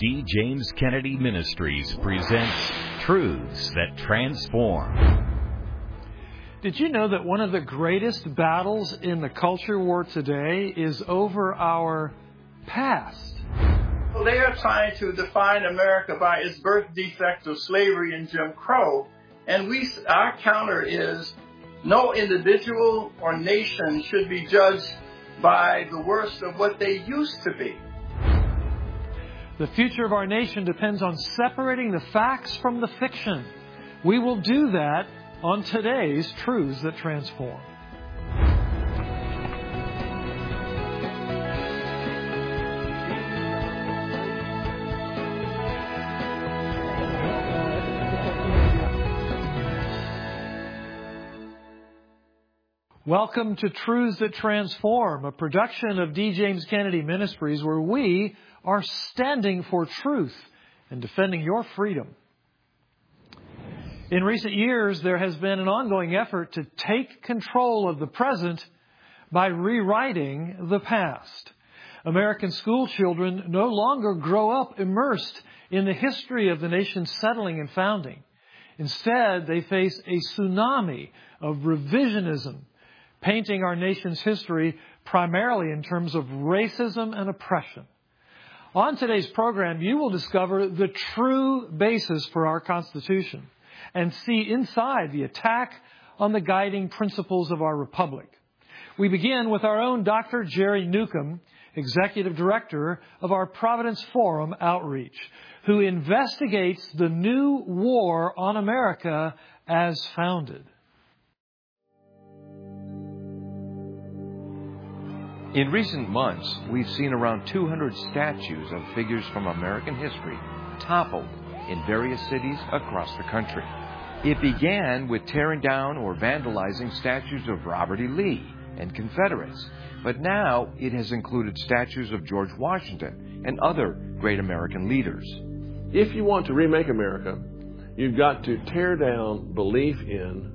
D. James Kennedy Ministries presents Truths That Transform. Did you know that one of the greatest battles in the culture war today is over our past? Well, they are trying to define America by its birth defect of slavery and Jim Crow. And our counter is no individual or nation should be judged by the worst of what they used to be. The future of our nation depends on separating the facts from the fiction. We will do that on today's Truths That Transform. Welcome to Truths That Transform, a production of D. James Kennedy Ministries, where we are standing for truth and defending your freedom. In recent years, there has been an ongoing effort to take control of the present by rewriting the past. American school children no longer grow up immersed in the history of the nation's settling and founding. Instead, they face a tsunami of revisionism, painting our nation's history primarily in terms of racism and oppression. On today's program, you will discover the true basis for our Constitution and see inside the attack on the guiding principles of our republic. We begin with our own Dr. Jerry Newcomb, Executive Director of our Providence Forum Outreach, who investigates the new war on America as founded. In recent months, we've seen around 200 statues of figures from American history toppled in various cities across the country. It began with tearing down or vandalizing statues of Robert E. Lee and Confederates, but now it has included statues of George Washington and other great American leaders. If you want to remake America, you've got to tear down belief in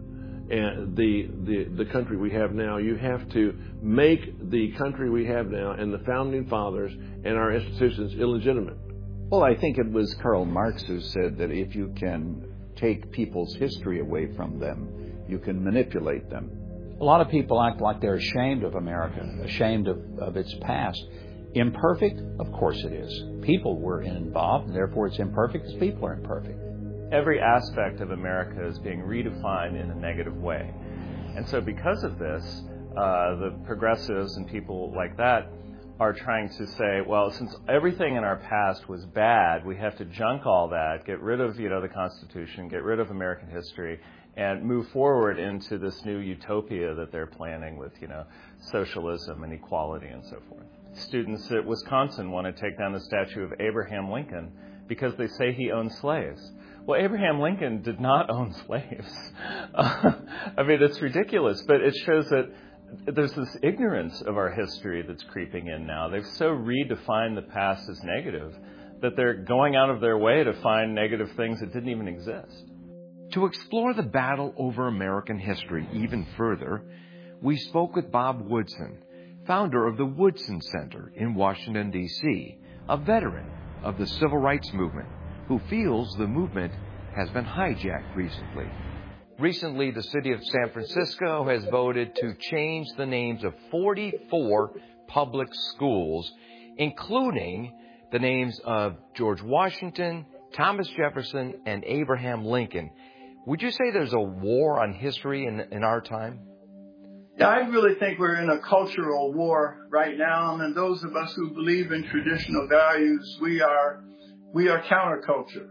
the country we have now. You have to make the country we have now and the founding fathers and our institutions illegitimate. Well, I think it was Karl Marx who said that if you can take people's history away from them, you can manipulate them. A lot of people act like they're ashamed of America, ashamed of its past. Imperfect? Of course it is. People were involved, and therefore it's imperfect because people are imperfect. Every aspect of America is being redefined in a negative way. And so because of this, the progressives and people like that are trying to say, well, since everything in our past was bad, we have to junk all that, get rid of, the Constitution, get rid of American history, and move forward into this new utopia that they're planning with, socialism and equality and so forth. Students at Wisconsin want to take down the statue of Abraham Lincoln because they say he owned slaves. Well, Abraham Lincoln did not own slaves. It's ridiculous, but it shows that there's this ignorance of our history that's creeping in now. They've so redefined the past as negative that they're going out of their way to find negative things that didn't even exist. To explore the battle over American history even further, we spoke with Bob Woodson, founder of the Woodson Center in Washington, D.C., a veteran of the Civil Rights Movement, who feels the movement has been hijacked recently. Recently, the city of San Francisco has voted to change the names of 44 public schools, including the names of George Washington, Thomas Jefferson, and Abraham Lincoln. Would you say there's a war on history in our time? Yeah, I really think we're in a cultural war right now, and those of us who believe in traditional values, we are counterculture.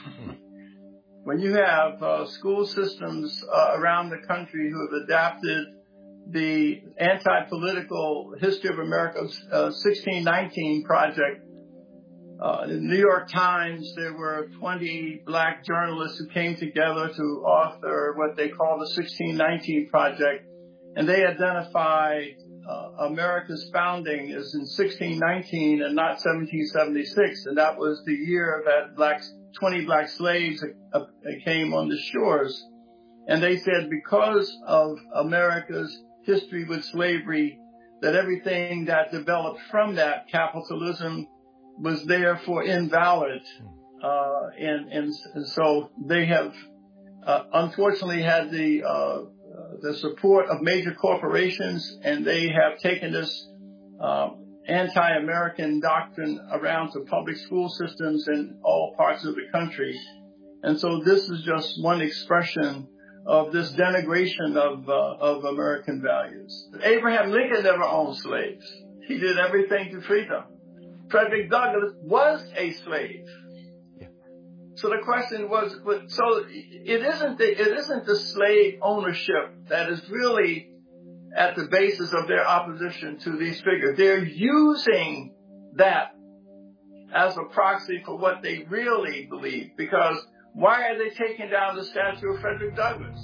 When you have school systems around the country who have adapted the anti-political History of America's 1619 project, in the New York Times, there were 20 black journalists who came together to author what they call the 1619 Project, and they identified America's founding as in 1619 and not 1776, and that was the year that 20 black slaves came on the shores. And they said because of America's history with slavery, that everything that developed from that, capitalism, was therefore invalid. And so they have unfortunately had the support of major corporations, and they have taken this anti-American doctrine around to public school systems in all parts of the country. And so this is just one expression of this denigration of American values. Abraham Lincoln never owned slaves. He did everything to free them. Frederick Douglass was a slave. So the question was, so it isn't the slave ownership that is really at the basis of their opposition to these figures. They're using that as a proxy for what they really believe. Because why are they taking down the statue of Frederick Douglass?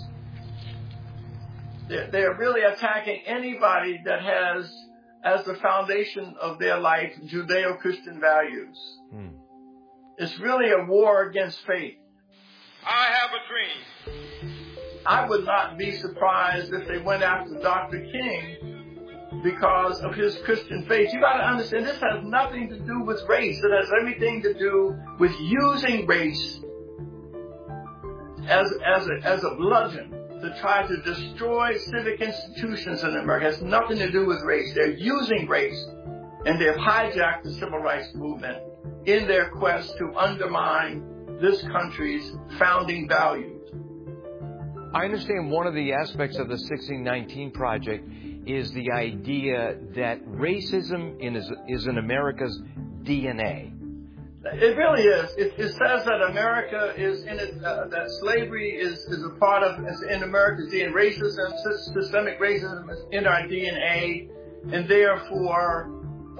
They're really attacking anybody that has as the foundation of their life Judeo-Christian values. It's really a war against faith. I have a dream. I would not be surprised if they went after Dr. King because of his Christian faith. You got to understand, this has nothing to do with race. It has everything to do with using race as a bludgeon to try to destroy civic institutions in America. It has nothing to do with race. They're using race, and they've hijacked the civil rights movement in their quest to undermine this country's founding values. I understand one of the aspects of the 1619 Project is the idea that racism is in America's DNA. It really is. It says that America is in it, that slavery is a part of, in America's DNA. Racism, systemic racism is in our DNA, and therefore,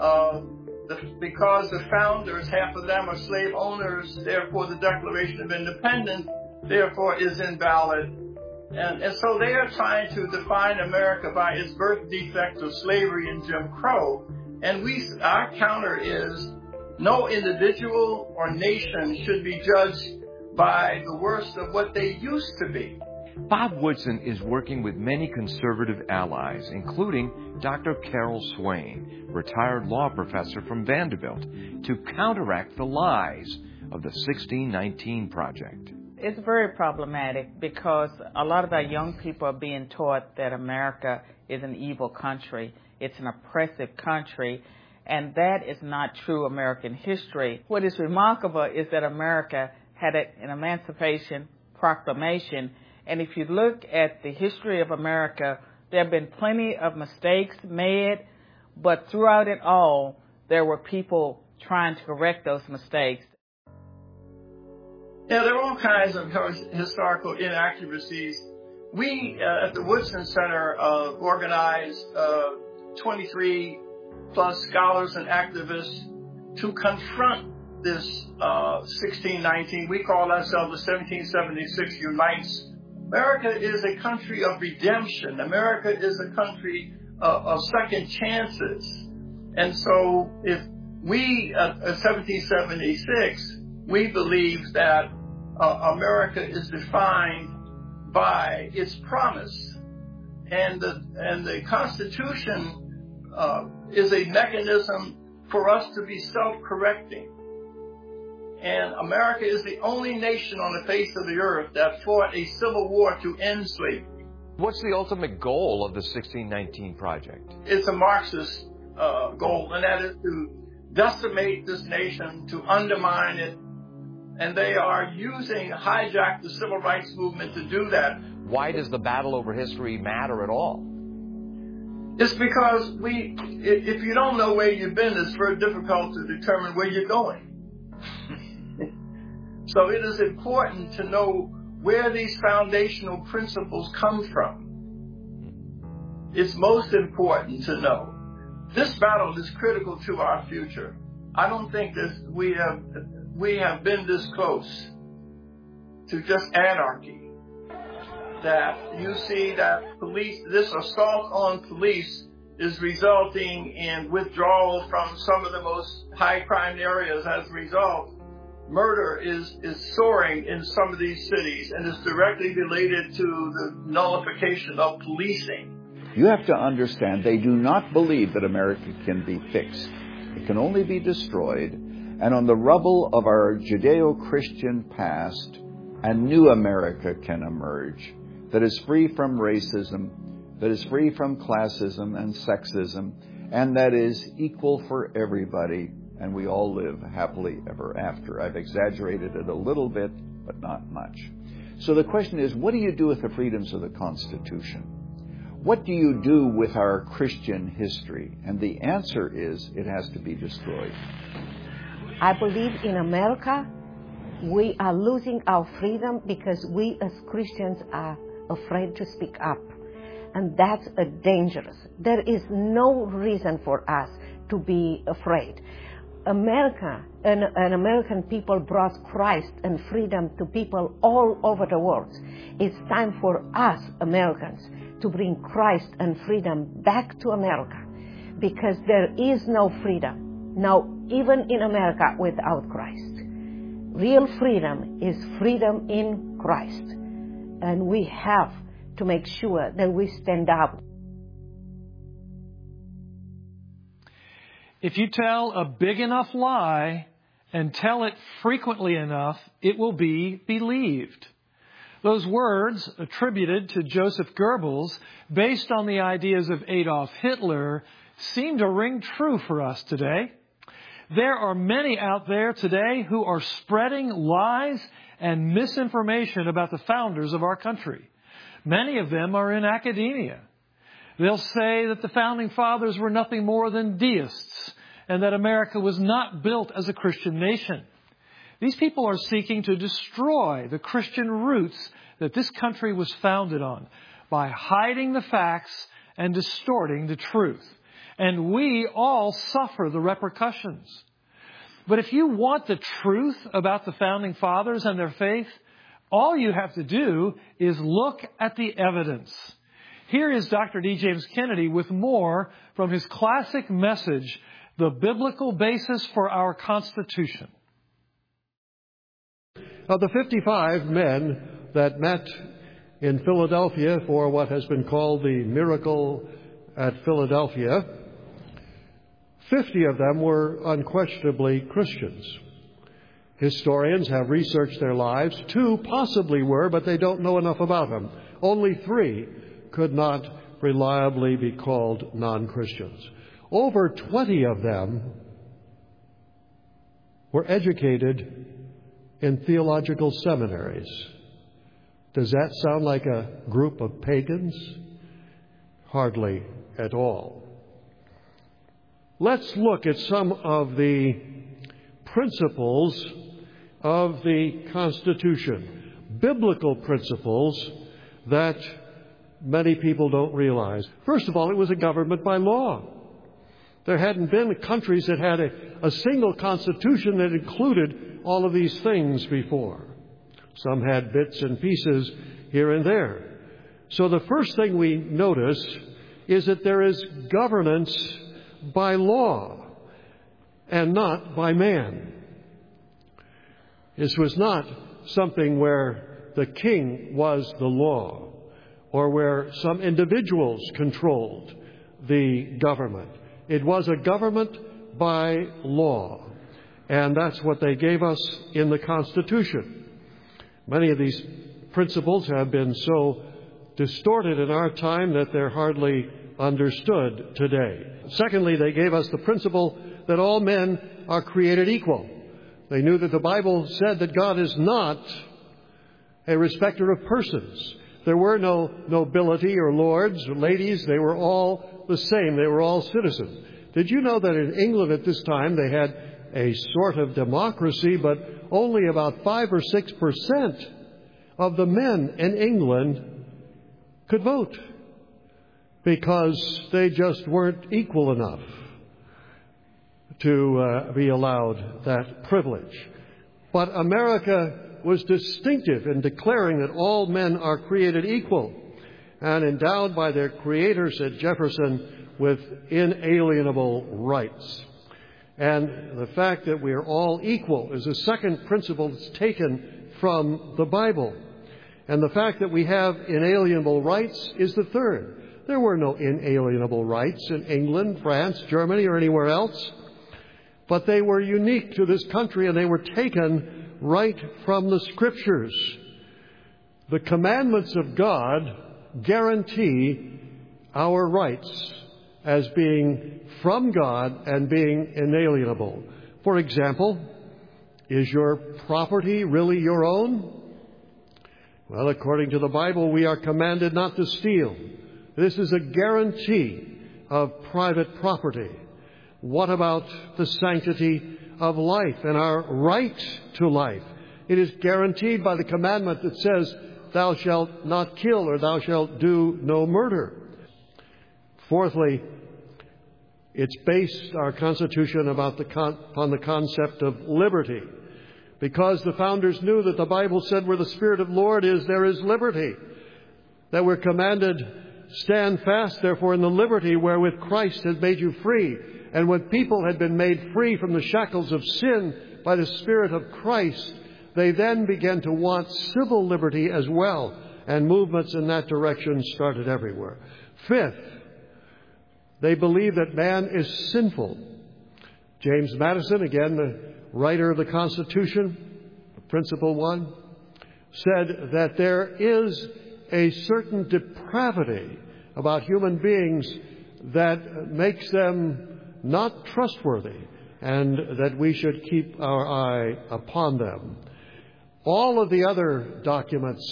because the founders, half of them are slave owners, therefore the Declaration of Independence, therefore is invalid. And so they are trying to define America by its birth defect of slavery and Jim Crow. And our counter is no individual or nation should be judged by the worst of what they used to be. Bob Woodson is working with many conservative allies, including Dr. Carol Swain, retired law professor from Vanderbilt, to counteract the lies of the 1619 Project. It's very problematic because a lot of our young people are being taught that America is an evil country. It's an oppressive country, and that is not true American history. What is remarkable is that America had an Emancipation Proclamation, and if you look at the history of America, there have been plenty of mistakes made, but throughout it all, there were people trying to correct those mistakes. Yeah, there are all kinds of historical inaccuracies. We at the Woodson Center organized 23 plus scholars and activists to confront this 1619. We call ourselves the 1776 Unites. America is a country of redemption. America is a country of second chances. And so if we, at 1776, we believe that America is defined by its promise, and the Constitution is a mechanism for us to be self-correcting. And America is the only nation on the face of the earth that fought a civil war to end slavery. What's the ultimate goal of the 1619 Project? It's a Marxist goal, and that is to decimate this nation, to undermine it. And they are hijack the civil rights movement to do that. Why does the battle over history matter at all? It's because if you don't know where you've been, it's very difficult to determine where you're going. So it is important to know where these foundational principles come from. It's most important to know. This battle is critical to our future. I don't think that we have been this close to just anarchy. That you see that this assault on police is resulting in withdrawal from some of the most high crime areas. As a result, murder is soaring in some of these cities and is directly related to the nullification of policing. You have to understand, they do not believe that America can be fixed. It can only be destroyed And on the rubble of our Judeo-Christian past, a new America can emerge that is free from racism, that is free from classism and sexism, and that is equal for everybody, and we all live happily ever after. I've exaggerated it a little bit, but not much. So the question is, what do you do with the freedoms of the Constitution? What do you do with our Christian history? And the answer is, it has to be destroyed. I believe in America, we are losing our freedom because we as Christians are afraid to speak up. And that's dangerous. There is no reason for us to be afraid. America and American people brought Christ and freedom to people all over the world. It's time for us, Americans, to bring Christ and freedom back to America, because there is no freedom, now even in America, without Christ. Real freedom is freedom in Christ. And we have to make sure that we stand up. If you tell a big enough lie and tell it frequently enough, it will be believed. Those words, attributed to Joseph Goebbels, based on the ideas of Adolf Hitler, seem to ring true for us today. There are many out there today who are spreading lies and misinformation about the founders of our country. Many of them are in academia. They'll say that the Founding Fathers were nothing more than deists and that America was not built as a Christian nation. These people are seeking to destroy the Christian roots that this country was founded on by hiding the facts and distorting the truth. And we all suffer the repercussions. But if you want the truth about the Founding Fathers and their faith, all you have to do is look at the evidence. Here is Dr. D. James Kennedy with more from his classic message, The Biblical Basis for Our Constitution. Of the 55 men that met in Philadelphia for what has been called the Miracle at Philadelphia, 50 of them were unquestionably Christians. Historians have researched their lives. 2 possibly were, but they don't know enough about them. Only 3 could not reliably be called non-Christians. Over 20 of them were educated in theological seminaries. Does that sound like a group of pagans? Hardly at all. Let's look at some of the principles of the Constitution, biblical principles that many people don't realize. First of all, it was a government by law. There hadn't been countries that had a single constitution that included all of these things before. Some had bits and pieces here and there. So the first thing we notice is that there is governance by law and not by man. This was not something where the king was the law or where some individuals controlled the government. It was a government by law, and that's what they gave us in the Constitution. Many of these principles have been so distorted in our time that they're hardly understood today. Secondly, they gave us the principle that all men are created equal. They knew that the Bible said that God is not a respecter of persons. There were no nobility or lords or ladies. They were all the same. They were all citizens. Did you know that in England at this time they had a sort of democracy, but only about 5 or 6% of the men in England could vote because they just weren't equal enough to be allowed that privilege. But America was distinctive in declaring that all men are created equal and endowed by their Creator, said Jefferson, with inalienable rights. And the fact that we are all equal is a second principle that's taken from the Bible. And the fact that we have inalienable rights is the third. There were no inalienable rights in England, France, Germany, or anywhere else. but they were unique to this country, and they were taken right from the Scriptures. The commandments of God guarantee our rights as being from God and being inalienable. For example, is your property really your own? Well, according to the Bible, we are commanded not to steal. This is a guarantee of private property. What about the sanctity of life and our right to life? It is guaranteed by the commandment that says, "Thou shalt not kill," or "Thou shalt do no murder." Fourthly, it's based, our Constitution, upon the concept of liberty. Because the founders knew that the Bible said where the Spirit of the Lord is, there is liberty. That we're commanded, stand fast, therefore, in the liberty wherewith Christ has made you free. And when people had been made free from the shackles of sin by the Spirit of Christ, they then began to want civil liberty as well. And movements in that direction started everywhere. Fifth, they believe that man is sinful. James Madison, again the writer of the Constitution, Principle 1, said that there is a certain depravity about human beings that makes them not trustworthy, and that we should keep our eye upon them. All of the other documents,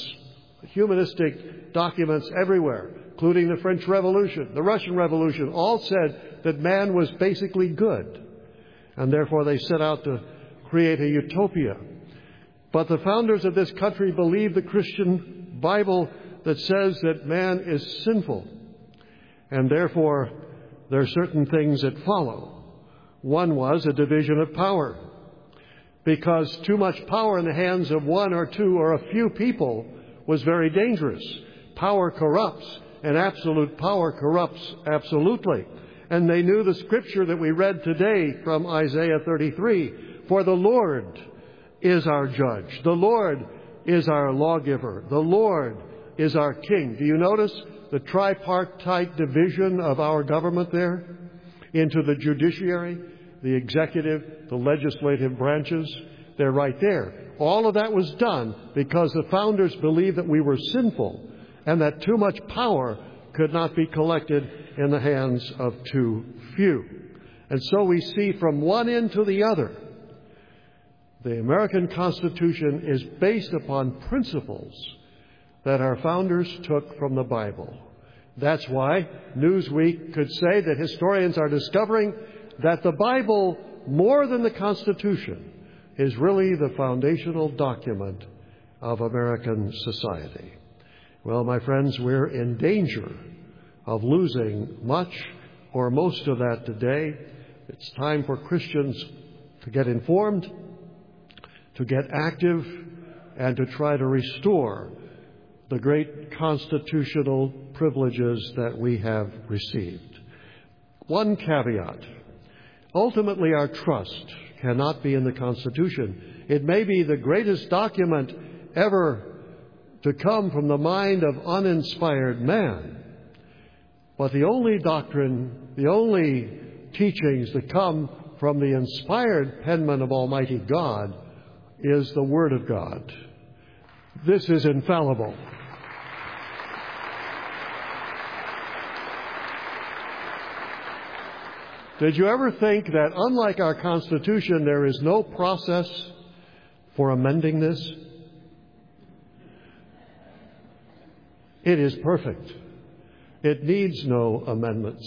humanistic documents everywhere, including the French Revolution, the Russian Revolution, all said that man was basically good. And therefore they set out to create a utopia. But the founders of this country believed the Christian Bible that says that man is sinful. And therefore there are certain things that follow. One was a division of power. Because too much power in the hands of one or two or a few people was very dangerous. Power corrupts, and absolute power corrupts absolutely. And they knew the scripture that we read today from Isaiah 33. For the Lord is our judge. The Lord is our lawgiver. The Lord is our king. Do you notice the tripartite division of our government there into the judiciary, the executive, the legislative branches? They're right there. All of that was done because the founders believed that we were sinful and that too much power could not be collected in the hands of too few. And so we see from one end to the other, the American Constitution is based upon principles that our founders took from the Bible. That's why Newsweek could say that historians are discovering that the Bible, more than the Constitution, is really the foundational document of American society. Well, my friends, we're in danger of losing much or most of that today. It's time for Christians to get informed, to get active, and to try to restore the great constitutional privileges that we have received. One caveat. Ultimately, our trust cannot be in the Constitution. It may be the greatest document ever to come from the mind of uninspired man. But the only doctrine, the only teachings that come from the inspired penman of Almighty God is the Word of God. This is infallible. Did you ever think that, unlike our Constitution, there is no process for amending this? It is perfect. It needs no amendments.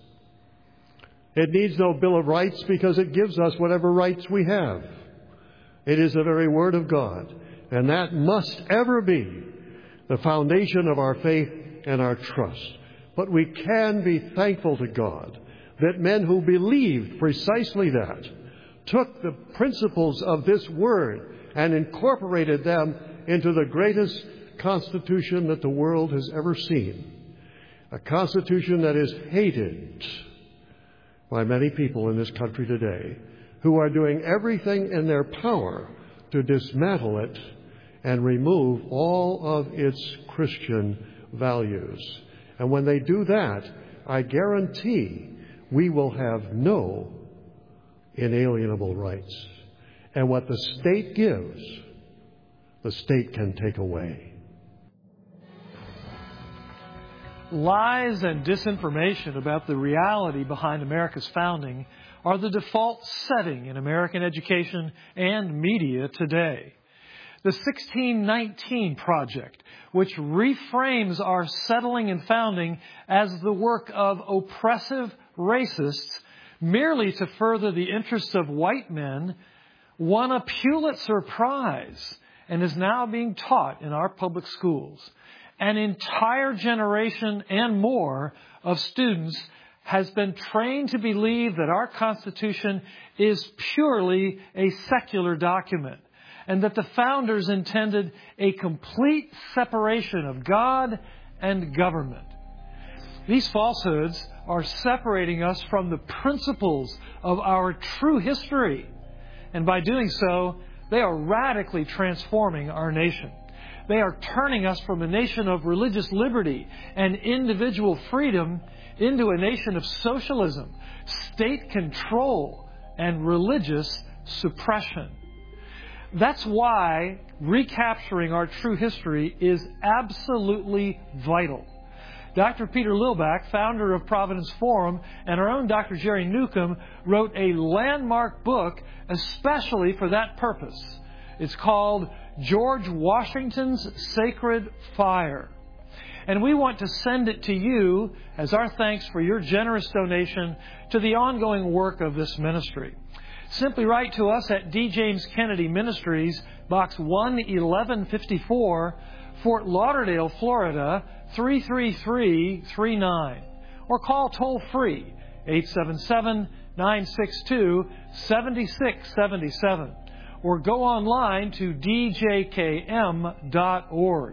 It needs no Bill of Rights because it gives us whatever rights we have. It is the very Word of God, and that must ever be the foundation of our faith and our trust. But we can be thankful to God that men who believed precisely that took the principles of this Word and incorporated them into the greatest Constitution that the world has ever seen. A Constitution that is hated by many people in this country today, who are doing everything in their power to dismantle it and remove all of its Christian values. And when they do that, I guarantee we will have no inalienable rights. And what the state gives, the state can take away. Lies and disinformation about the reality behind America's founding are the default setting in American education and media today. The 1619 Project, which reframes our settling and founding as the work of oppressive racists merely to further the interests of white men, won a Pulitzer Prize and is now being taught in our public schools. An entire generation and more of students has been trained to believe that our Constitution is purely a secular document and that the founders intended a complete separation of God and government. These falsehoods are separating us from the principles of our true history, and by doing so, they are radically transforming our nation. They are turning us from a nation of religious liberty and individual freedom into a nation of socialism, state control, and religious suppression. That's why recapturing our true history is absolutely vital. Dr. Peter Lillback, founder of Providence Forum, and our own Dr. Jerry Newcomb wrote a landmark book especially for that purpose. It's called George Washington's Sacred Fire. And we want to send it to you as our thanks for your generous donation to the ongoing work of this ministry. Simply write to us at D. James Kennedy Ministries, Box 11154, Fort Lauderdale, Florida, 33339. Or call toll-free, 877-962-7677. Or go online to djkm.org.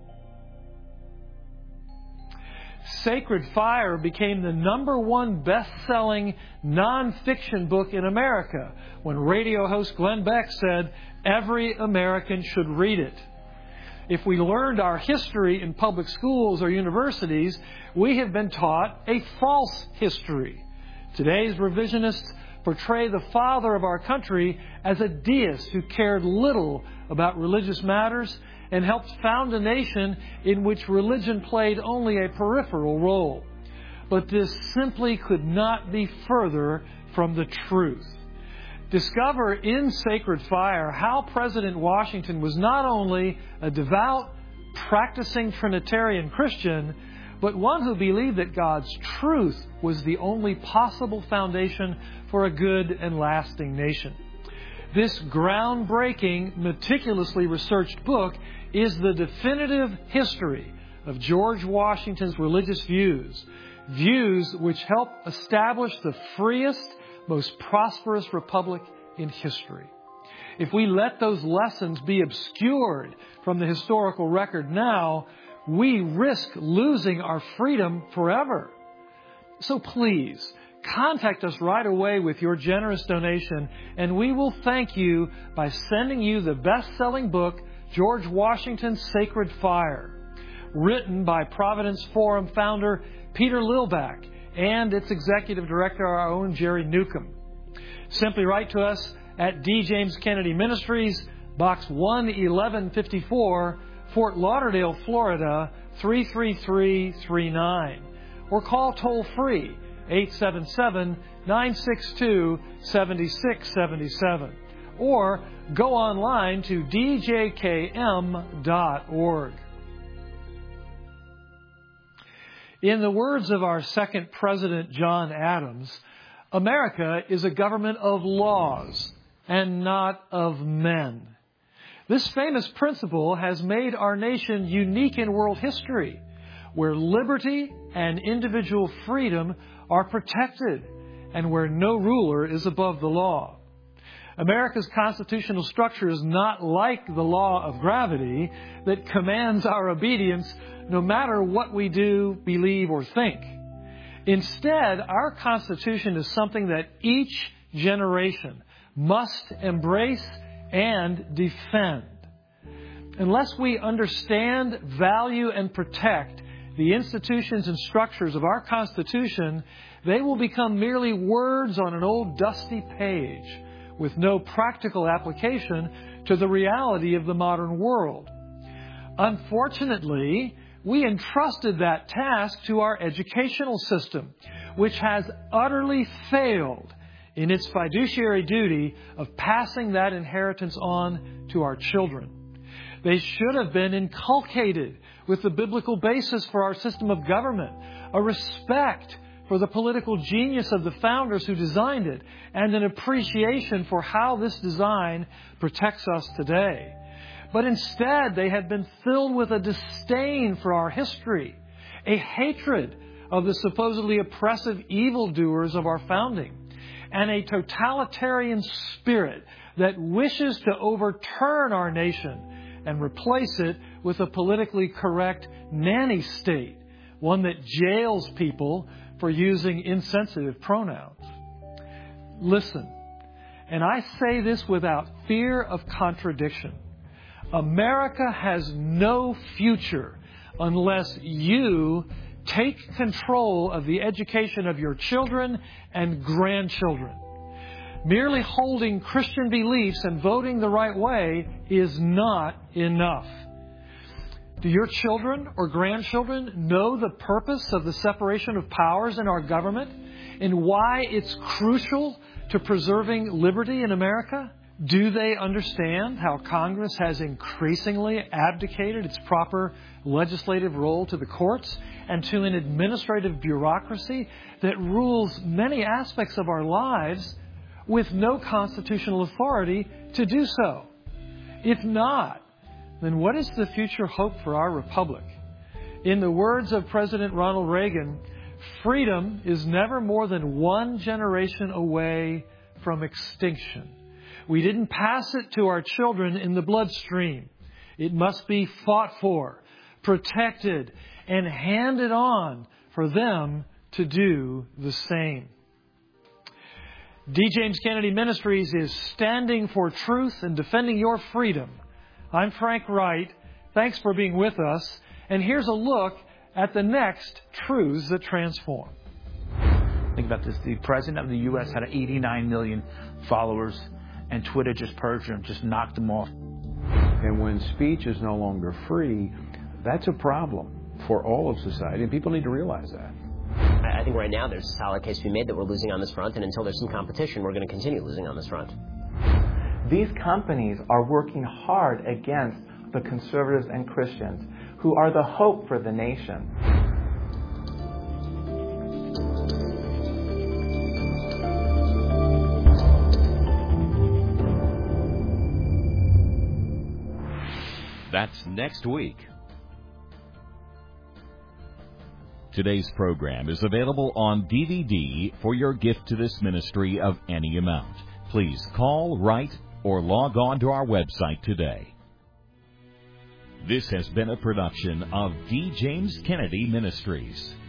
Sacred Fire became the #1 best-selling nonfiction book in America when radio host Glenn Beck said, "Every American should read it." If we learned our history in public schools or universities, we have been taught a false history. Today's revisionists portray the father of our country as a deist who cared little about religious matters and helped found a nation in which religion played only a peripheral role. But this simply could not be further from the truth. Discover in Sacred Fire how President Washington was not only a devout, practicing Trinitarian Christian, but one who believed that God's truth was the only possible foundation for a good and lasting nation. This groundbreaking, meticulously researched book is the definitive history of George Washington's religious views, views which help establish the freest, most prosperous republic in history. If we let those lessons be obscured from the historical record now, we risk losing our freedom forever. So please, contact us right away with your generous donation, and we will thank you by sending you the best-selling book, George Washington's Sacred Fire, written by Providence Forum founder Peter Lillback and its executive director, our own Jerry Newcomb. Simply write to us at D. James Kennedy Ministries, Box 11154, Fort Lauderdale, Florida, 33339. Or call toll-free, 877-962-7677. Or go online to djkm.org. In the words of our second president, John Adams, America is a government of laws and not of men. This famous principle has made our nation unique in world history, where liberty and individual freedom are protected and where no ruler is above the law. America's constitutional structure is not like the law of gravity that commands our obedience no matter what we do, believe, or think. Instead, our Constitution is something that each generation must embrace and defend. Unless we understand, value, and protect the institutions and structures of our Constitution, they will become merely words on an old dusty page with no practical application to the reality of the modern world. Unfortunately, we entrusted that task to our educational system, which has utterly failed in its fiduciary duty of passing that inheritance on to our children. They should have been inculcated with the biblical basis for our system of government, a respect for the political genius of the founders who designed it, and an appreciation for how this design protects us today. But instead, they have been filled with a disdain for our history, a hatred of the supposedly oppressive evildoers of our founding, and a totalitarian spirit that wishes to overturn our nation and replace it with a politically correct nanny state, one that jails people for using insensitive pronouns. Listen, and I say this without fear of contradiction. America has no future unless you take control of the education of your children and grandchildren. Merely holding Christian beliefs and voting the right way is not enough. Do your children or grandchildren know the purpose of the separation of powers in our government and why it's crucial to preserving liberty in America? Do they understand how Congress has increasingly abdicated its proper legislative role to the courts and to an administrative bureaucracy that rules many aspects of our lives with no constitutional authority to do so? If not, then what is the future hope for our republic? In the words of President Ronald Reagan, freedom is never more than one generation away from extinction. We didn't pass it to our children in the bloodstream. It must be fought for, protected, and handed on for them to do the same. D. James Kennedy Ministries is standing for truth and defending your freedom. I'm Frank Wright. Thanks for being with us. And here's a look at the next Truths That Transform. Think about this. The President of the U.S. had 89 million followers, and Twitter just purged him, just knocked him off. And when speech is no longer free, that's a problem for all of society, and people need to realize that. I think right now there's a solid case to be made that we're losing on this front, and until there's some competition, we're going to continue losing on this front. These companies are working hard against the conservatives and Christians, who are the hope for the nation. That's next week. Today's program is available on DVD for your gift to this ministry of any amount. Please call, write, or log on to our website today. This has been a production of D. James Kennedy Ministries.